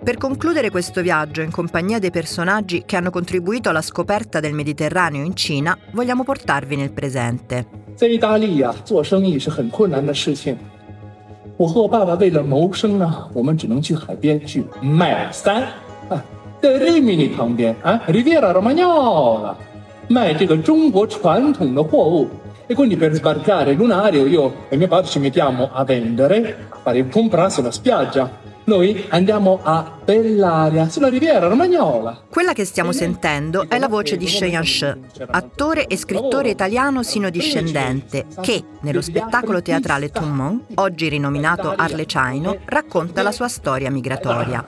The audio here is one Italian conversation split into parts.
Per concludere questo viaggio in compagnia dei personaggi che hanno contribuito alla scoperta del Mediterraneo in Cina, vogliamo portarvi nel presente. 在意大利啊，做生意是很困难的事情。我和我爸爸为了谋生呢，我们只能去海边去卖伞啊，在 Rimini 旁边啊 ，Riviera Romagnola 卖这个中国传统的货物。E quindi per sbarcare lunario io e mio padre ci mettiamo a vendere, a fare il compras sulla spiaggia. Noi andiamo a Bellaria, sulla Riviera Romagnola. Quella che stiamo sentendo è la voce di Cheyenne Shi, attore e scrittore italiano sino-discendente, che, nello spettacolo teatrale Tout le Monde, oggi rinominato Arlecchino, racconta la sua storia migratoria.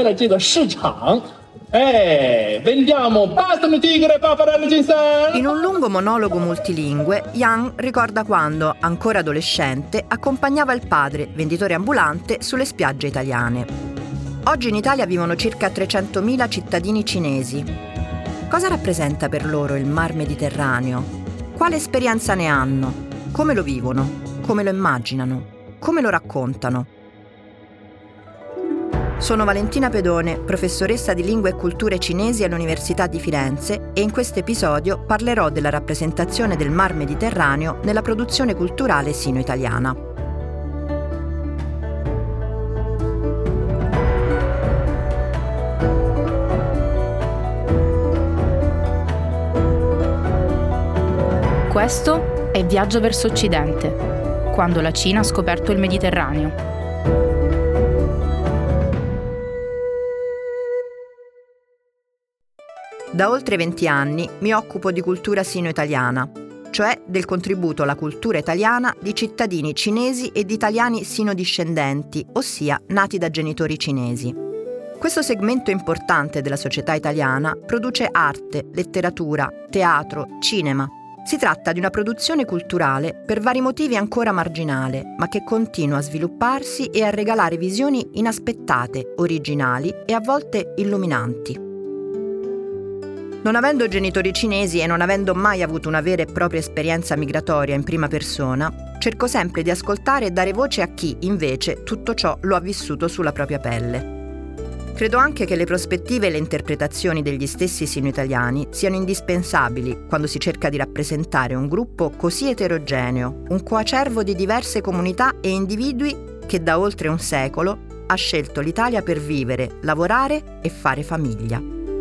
Vendiamo pasta tigre, pappardelle ginseng. In un lungo monologo multilingue, Yang ricorda quando, ancora adolescente, accompagnava il padre, venditore ambulante, sulle spiagge italiane. Oggi in Italia vivono circa 300.000 cittadini cinesi. Cosa rappresenta per loro il Mar Mediterraneo? Quale esperienza ne hanno? Come lo vivono? Come lo immaginano? Come lo raccontano? Sono Valentina Pedone, professoressa di Lingue e Culture Cinesi all'Università di Firenze e in questo episodio parlerò della rappresentazione del Mar Mediterraneo nella produzione culturale sino-italiana. Questo è Viaggio verso Occidente, quando la Cina ha scoperto il Mediterraneo. Da oltre 20 anni mi occupo di cultura sino-italiana, cioè del contributo alla cultura italiana di cittadini cinesi e di italiani sino-discendenti, ossia nati da genitori cinesi. Questo segmento importante della società italiana produce arte, letteratura, teatro, cinema. Si tratta di una produzione culturale per vari motivi ancora marginale, ma che continua a svilupparsi e a regalare visioni inaspettate, originali e a volte illuminanti. Non avendo genitori cinesi e non avendo mai avuto una vera e propria esperienza migratoria in prima persona, cerco sempre di ascoltare e dare voce a chi, invece, tutto ciò lo ha vissuto sulla propria pelle. Credo anche che le prospettive e le interpretazioni degli stessi sino-italiani siano indispensabili quando si cerca di rappresentare un gruppo così eterogeneo, un coacervo di diverse comunità e individui che da oltre un secolo ha scelto l'Italia per vivere, lavorare e fare famiglia.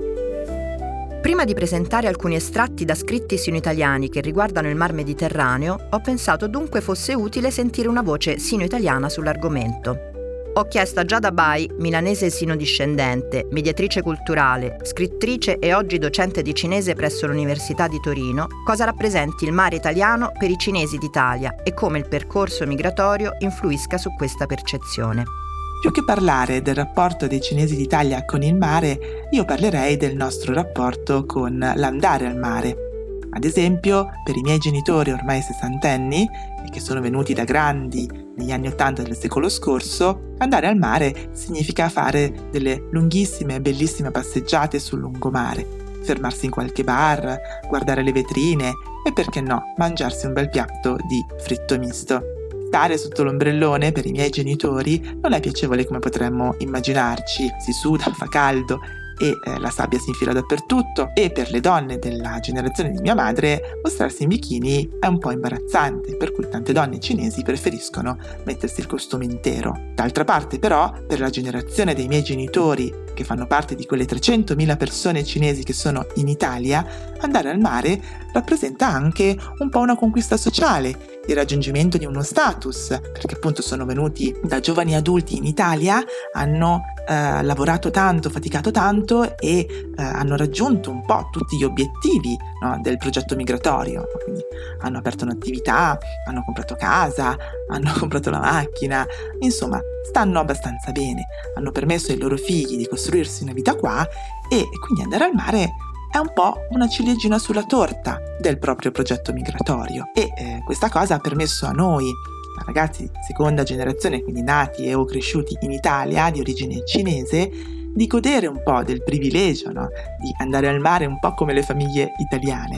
Prima di presentare alcuni estratti da scritti sino-italiani che riguardano il Mar Mediterraneo, ho pensato dunque fosse utile sentire una voce sino-italiana sull'argomento. Ho chiesto a Giada Bai, milanese sino-discendente, mediatrice culturale, scrittrice e oggi docente di cinese presso l'Università di Torino, cosa rappresenti il mare italiano per i cinesi d'Italia e come il percorso migratorio influisca su questa percezione. Più che parlare del rapporto dei cinesi d'Italia con il mare, io parlerei del nostro rapporto con l'andare al mare. Ad esempio, per i miei genitori ormai sessantenni, e che sono venuti da grandi negli anni '80 del secolo scorso, andare al mare significa fare delle lunghissime e bellissime passeggiate sul lungomare, fermarsi in qualche bar, guardare le vetrine e, perché no, mangiarsi un bel piatto di fritto misto. Stare sotto l'ombrellone per i miei genitori non è piacevole come potremmo immaginarci, si suda, fa caldo e la sabbia si infila dappertutto, e per le donne della generazione di mia madre mostrarsi in bikini è un po' imbarazzante, per cui tante donne cinesi preferiscono mettersi il costume intero. D'altra parte però, per la generazione dei miei genitori, che fanno parte di quelle 300.000 persone cinesi che sono in Italia, andare al mare rappresenta anche un po' una conquista sociale, il raggiungimento di uno status, perché appunto sono venuti da giovani adulti in Italia, hanno lavorato tanto, faticato tanto e hanno raggiunto un po' tutti gli obiettivi, no, del progetto migratorio. Quindi hanno aperto un'attività, hanno comprato casa, hanno comprato la macchina, insomma stanno abbastanza bene, hanno permesso ai loro figli di costruirsi una vita qua e quindi andare al mare è un po' una ciliegina sulla torta del proprio progetto migratorio e questa cosa ha permesso a noi, ragazzi di seconda generazione, quindi nati e o cresciuti in Italia di origine cinese, di godere un po' del privilegio, no? Di andare al mare un po' come le famiglie italiane.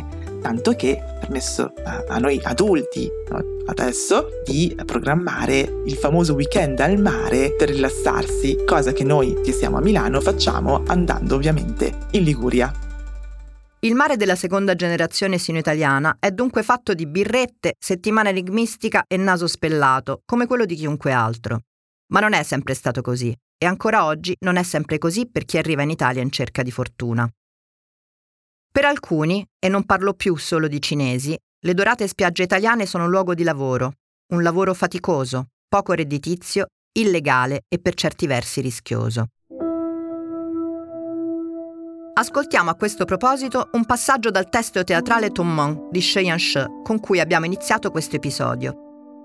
tanto che ha permesso a noi adulti, no, adesso, di programmare il famoso weekend al mare per rilassarsi, cosa che noi che siamo a Milano facciamo andando ovviamente in Liguria. Il mare della seconda generazione sino-italiana è dunque fatto di birrette, settimana enigmistica e naso spellato, come quello di chiunque altro. Ma non è sempre stato così, e ancora oggi non è sempre così per chi arriva in Italia in cerca di fortuna. Per alcuni, e non parlo più solo di cinesi, le dorate spiagge italiane sono un luogo di lavoro, un lavoro faticoso, poco redditizio, illegale e per certi versi rischioso. Ascoltiamo a questo proposito un passaggio dal testo teatrale Tommong di Shi Yanshi, con cui abbiamo iniziato questo episodio.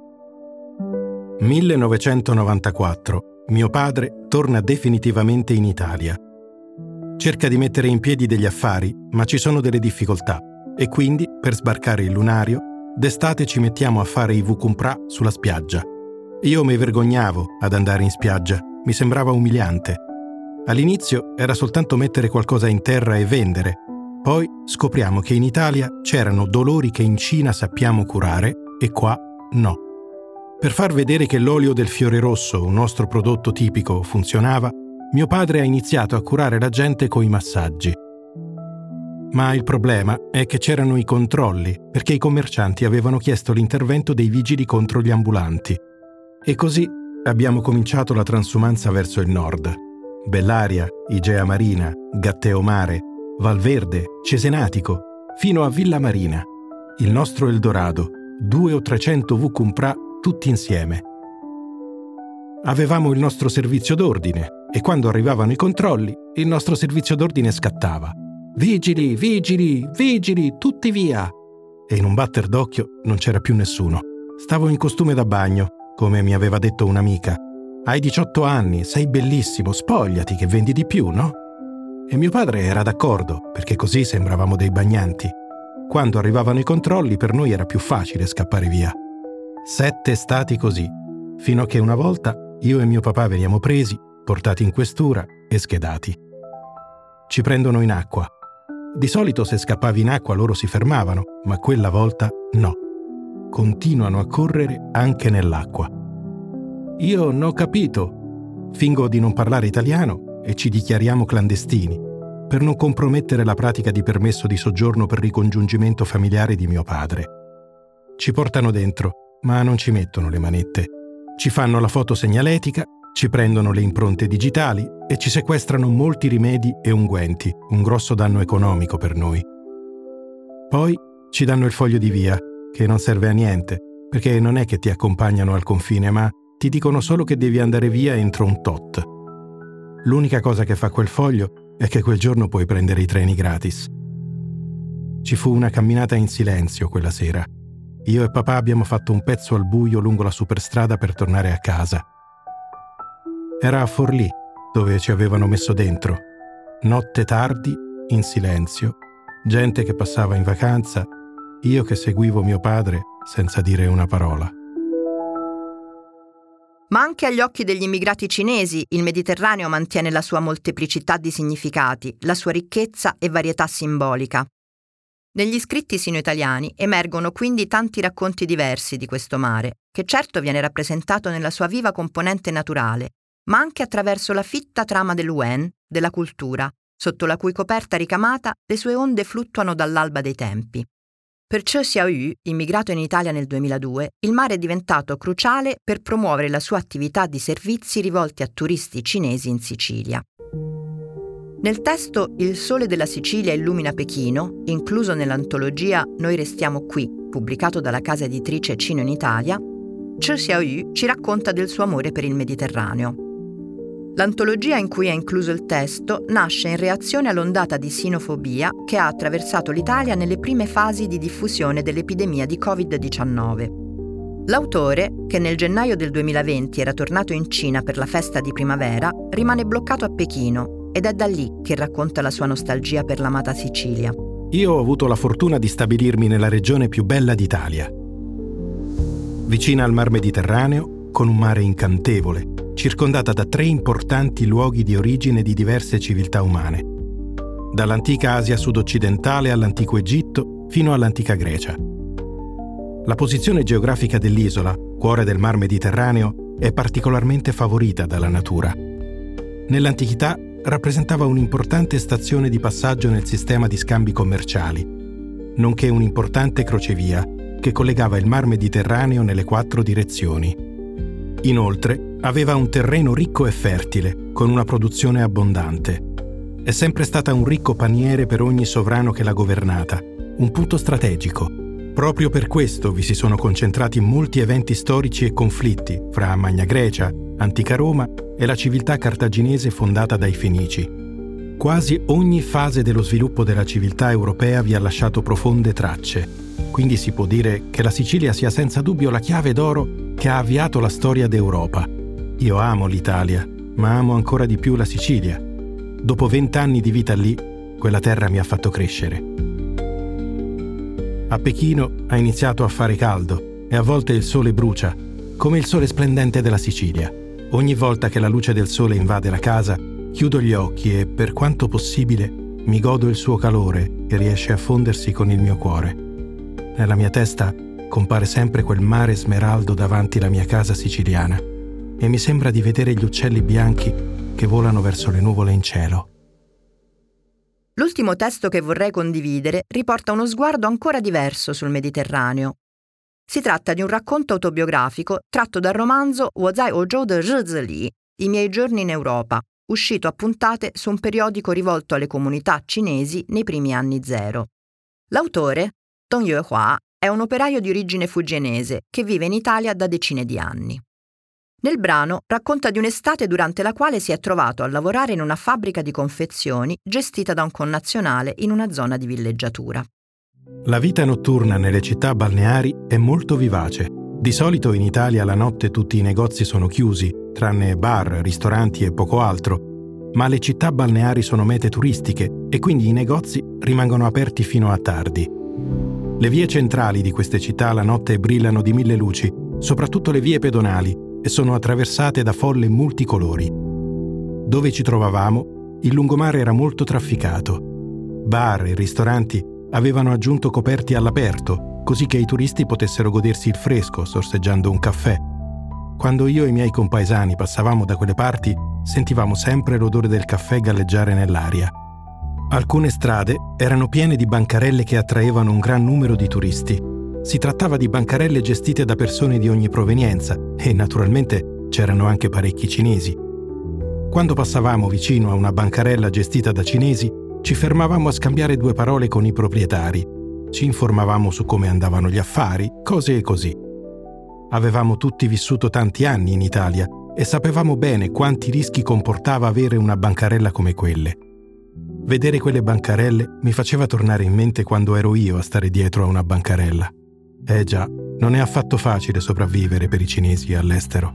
1994. Mio padre torna definitivamente in Italia. Cerca di mettere in piedi degli affari, ma ci sono delle difficoltà e quindi, per sbarcare il lunario, d'estate ci mettiamo a fare i vukumpra sulla spiaggia. Io mi vergognavo ad andare in spiaggia, mi sembrava umiliante. All'inizio era soltanto mettere qualcosa in terra e vendere. Poi scopriamo che in Italia c'erano dolori che in Cina sappiamo curare e qua no. Per far vedere che l'olio del fiore rosso, un nostro prodotto tipico, funzionava, mio padre ha iniziato a curare la gente coi massaggi. Ma il problema è che c'erano i controlli, perché i commercianti avevano chiesto l'intervento dei vigili contro gli ambulanti. E così abbiamo cominciato la transumanza verso il nord. Bellaria, Igea Marina, Gatteomare, Valverde, Cesenatico, fino a Villa Marina. Il nostro Eldorado, 200 o 300 vukumpra tutti insieme. Avevamo il nostro servizio d'ordine e quando arrivavano i controlli, il nostro servizio d'ordine scattava. Vigili, vigili, vigili, tutti via! E in un batter d'occhio non c'era più nessuno. Stavo in costume da bagno, come mi aveva detto un'amica. Hai 18 anni, sei bellissimo, spogliati che vendi di più, no? E mio padre era d'accordo, perché così sembravamo dei bagnanti. Quando arrivavano i controlli per noi era più facile scappare via. 7 estati così, fino a che una volta io e mio papà veniamo presi, portati in questura e schedati. Ci prendono in acqua. Di solito se scappavi in acqua loro si fermavano, ma quella volta no. Continuano a correre anche nell'acqua. Io non ho capito. Fingo di non parlare italiano e ci dichiariamo clandestini, per non compromettere la pratica di permesso di soggiorno per ricongiungimento familiare di mio padre. Ci portano dentro, ma non ci mettono le manette. Ci fanno la foto segnaletica, ci prendono le impronte digitali e ci sequestrano molti rimedi e unguenti, un grosso danno economico per noi. Poi ci danno il foglio di via, che non serve a niente, perché non è che ti accompagnano al confine, ma ti dicono solo che devi andare via entro un tot. L'unica cosa che fa quel foglio è che quel giorno puoi prendere i treni gratis. Ci fu una camminata in silenzio quella sera. Io e papà abbiamo fatto un pezzo al buio lungo la superstrada per tornare a casa. Era a Forlì, dove ci avevano messo dentro. Notte tardi, in silenzio, gente che passava in vacanza, io che seguivo mio padre senza dire una parola. Ma anche agli occhi degli immigrati cinesi il Mediterraneo mantiene la sua molteplicità di significati, la sua ricchezza e varietà simbolica. Negli scritti sino-italiani emergono quindi tanti racconti diversi di questo mare, che certo viene rappresentato nella sua viva componente naturale, ma anche attraverso la fitta trama dell'Wen, della cultura, sotto la cui coperta ricamata le sue onde fluttuano dall'alba dei tempi. Per Che Xiaoyu, immigrato in Italia nel 2002, il mare è diventato cruciale per promuovere la sua attività di servizi rivolti a turisti cinesi in Sicilia. Nel testo Il sole della Sicilia illumina Pechino, incluso nell'antologia Noi restiamo qui, pubblicato dalla casa editrice Cino in Italia, Che Xiaoyu ci racconta del suo amore per il Mediterraneo. L'antologia in cui è incluso il testo nasce in reazione all'ondata di sinofobia che ha attraversato l'Italia nelle prime fasi di diffusione dell'epidemia di Covid-19. L'autore, che nel gennaio del 2020 era tornato in Cina per la festa di primavera, rimane bloccato a Pechino ed è da lì che racconta la sua nostalgia per l'amata Sicilia. Io ho avuto la fortuna di stabilirmi nella regione più bella d'Italia, vicina al Mar Mediterraneo, con un mare incantevole, circondata da 3 importanti luoghi di origine di diverse civiltà umane. Dall'antica Asia sud-occidentale all'antico Egitto, fino all'antica Grecia. La posizione geografica dell'isola, cuore del Mar Mediterraneo, è particolarmente favorita dalla natura. Nell'antichità rappresentava un'importante stazione di passaggio nel sistema di scambi commerciali, nonché un'importante crocevia che collegava il Mar Mediterraneo nelle 4 direzioni. Inoltre, aveva un terreno ricco e fertile, con una produzione abbondante. È sempre stata un ricco paniere per ogni sovrano che l'ha governata, un punto strategico. Proprio per questo vi si sono concentrati molti eventi storici e conflitti fra Magna Grecia, Antica Roma e la civiltà cartaginese fondata dai Fenici. Quasi ogni fase dello sviluppo della civiltà europea vi ha lasciato profonde tracce, quindi si può dire che la Sicilia sia senza dubbio la chiave d'oro che ha avviato la storia d'Europa. Io amo l'Italia, ma amo ancora di più la Sicilia. Dopo 20 anni di vita lì, quella terra mi ha fatto crescere. A Pechino ha iniziato a fare caldo e a volte il sole brucia, come il sole splendente della Sicilia. Ogni volta che la luce del sole invade la casa, chiudo gli occhi e, per quanto possibile, mi godo il suo calore che riesce a fondersi con il mio cuore. Nella mia testa compare sempre quel mare smeraldo davanti la mia casa siciliana e mi sembra di vedere gli uccelli bianchi che volano verso le nuvole in cielo. L'ultimo testo che vorrei condividere riporta uno sguardo ancora diverso sul Mediterraneo. Si tratta di un racconto autobiografico tratto dal romanzo 我在欧洲的日子里, I miei giorni in Europa, uscito a puntate su un periodico rivolto alle comunità cinesi nei primi anni '0. L'autore, Dong Yuehua, è un operaio di origine fujianese che vive in Italia da decine di anni. Nel brano racconta di un'estate durante la quale si è trovato a lavorare in una fabbrica di confezioni gestita da un connazionale in una zona di villeggiatura. La vita notturna nelle città balneari è molto vivace. Di solito in Italia la notte tutti i negozi sono chiusi, tranne bar, ristoranti e poco altro, ma le città balneari sono mete turistiche e quindi i negozi rimangono aperti fino a tardi. Le vie centrali di queste città la notte brillano di 1000 luci, soprattutto le vie pedonali, e sono attraversate da folle multicolori. Dove ci trovavamo, il lungomare era molto trafficato. Bar e ristoranti avevano aggiunto coperti all'aperto, così che i turisti potessero godersi il fresco sorseggiando un caffè. Quando io e i miei compaesani passavamo da quelle parti, sentivamo sempre l'odore del caffè galleggiare nell'aria. Alcune strade erano piene di bancarelle che attraevano un gran numero di turisti. Si trattava di bancarelle gestite da persone di ogni provenienza e naturalmente c'erano anche parecchi cinesi. Quando passavamo vicino a una bancarella gestita da cinesi, ci fermavamo a scambiare 2 parole con i proprietari. Ci informavamo su come andavano gli affari, cose così. Avevamo tutti vissuto tanti anni in Italia e sapevamo bene quanti rischi comportava avere una bancarella come quelle. Vedere quelle bancarelle mi faceva tornare in mente quando ero io a stare dietro a una bancarella. Già, non è affatto facile sopravvivere per i cinesi all'estero.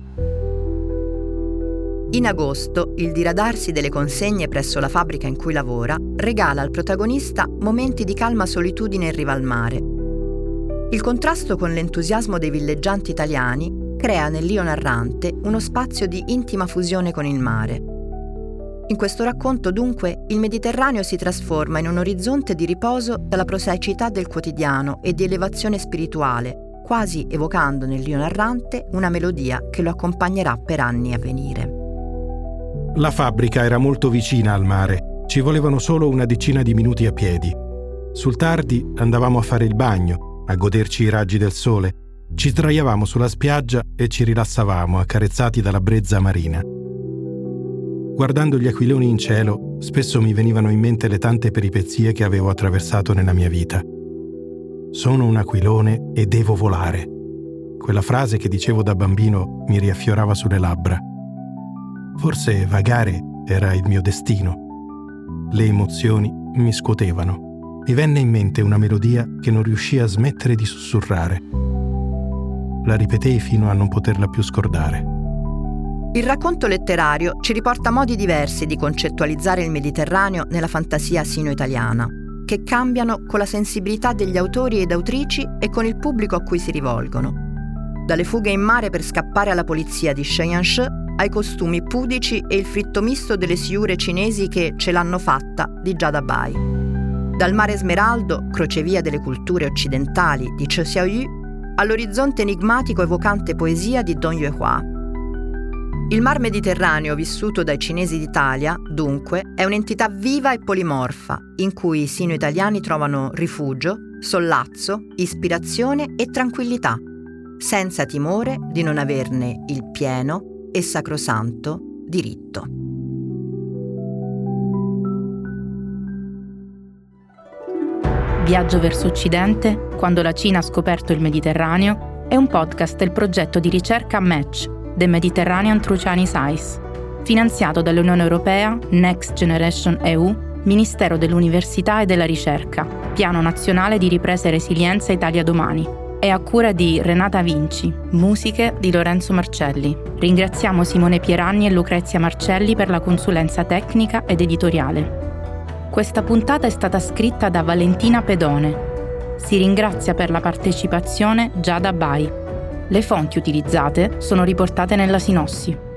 In agosto, il diradarsi delle consegne presso la fabbrica in cui lavora regala al protagonista momenti di calma solitudine in riva al mare. Il contrasto con l'entusiasmo dei villeggianti italiani crea nell'io narrante uno spazio di intima fusione con il mare. In questo racconto, dunque, il Mediterraneo si trasforma in un orizzonte di riposo dalla prosaicità del quotidiano e di elevazione spirituale, quasi evocando nell'io narrante una melodia che lo accompagnerà per anni a venire. La fabbrica era molto vicina al mare, ci volevano solo una decina di minuti a piedi. Sul tardi andavamo a fare il bagno, a goderci i raggi del sole, ci sdraiavamo sulla spiaggia e ci rilassavamo accarezzati dalla brezza marina. Guardando gli aquiloni in cielo, spesso mi venivano in mente le tante peripezie che avevo attraversato nella mia vita. Sono un aquilone e devo volare. Quella frase che dicevo da bambino mi riaffiorava sulle labbra. Forse vagare era il mio destino. Le emozioni mi scuotevano. Mi venne in mente una melodia che non riuscii a smettere di sussurrare. La ripetei fino a non poterla più scordare. Il racconto letterario ci riporta modi diversi di concettualizzare il Mediterraneo nella fantasia sino-italiana, che cambiano con la sensibilità degli autori ed autrici e con il pubblico a cui si rivolgono. Dalle fughe in mare per scappare alla polizia di Shen Yanshi ai costumi pudici e il fritto misto delle siure cinesi che ce l'hanno fatta di Giada Bai. Dal Mare Smeraldo, crocevia delle culture occidentali di Che Xiaoyu, all'orizzonte enigmatico evocante poesia di Don Yuehua. Il Mar Mediterraneo vissuto dai cinesi d'Italia, dunque, è un'entità viva e polimorfa, in cui i sino-italiani trovano rifugio, sollazzo, ispirazione e tranquillità, senza timore di non averne il pieno e sacrosanto diritto. Viaggio verso Occidente, quando la Cina ha scoperto il Mediterraneo, è un podcast del progetto di ricerca Match, The Mediterranean Through Chinese Eyes, finanziato dall'Unione Europea, Next Generation EU, Ministero dell'Università e della Ricerca, Piano Nazionale di Ripresa e Resilienza Italia Domani. È a cura di Renata Vinci, musiche di Lorenzo Marcelli. Ringraziamo Simone Pieranni e Lucrezia Marcelli per la consulenza tecnica ed editoriale. Questa puntata è stata scritta da Valentina Pedone. Si ringrazia per la partecipazione Giada Bai. Le fonti utilizzate sono riportate nella sinossi.